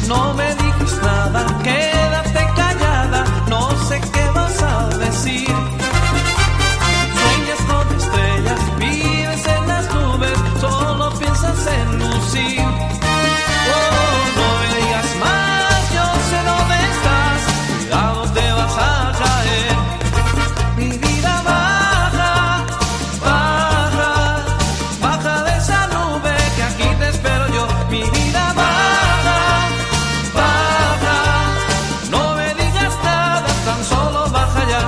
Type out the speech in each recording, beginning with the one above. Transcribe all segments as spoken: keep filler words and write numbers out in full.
No me digas nada, quédate callada, no sé qué vas a decir. Sueñas con estrellas, vives en las nubes, solo piensas en lucir. Oh, no me digas más, yo sé dónde estás, cuidado te vas a caer. Mi vida baja, baja, baja de esa nube que aquí te espero yo. Mi vida baja, baja, no me digas nada, tan solo baja ya.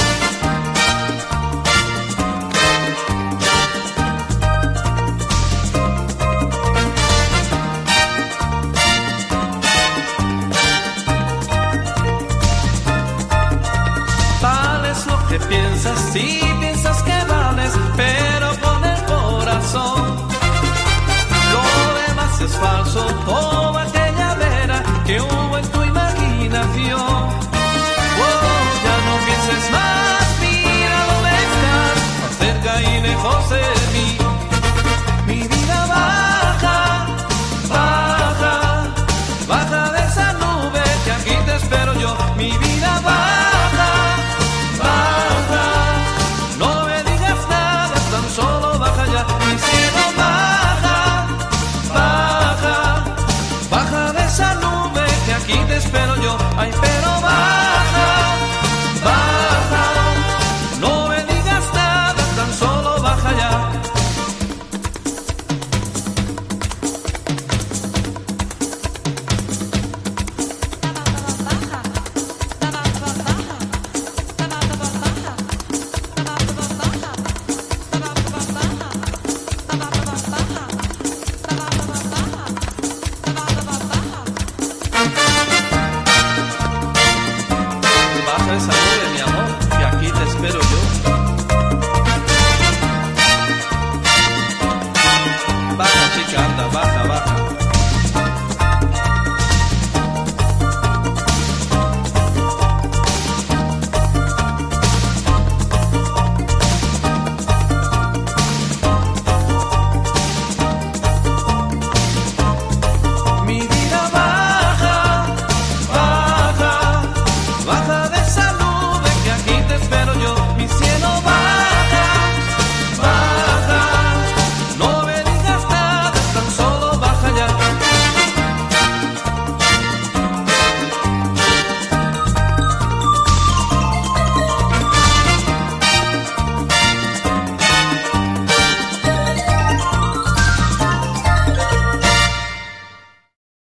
Vales lo que piensas, si piensas que vales, pero con el corazón. Lo demás es falso.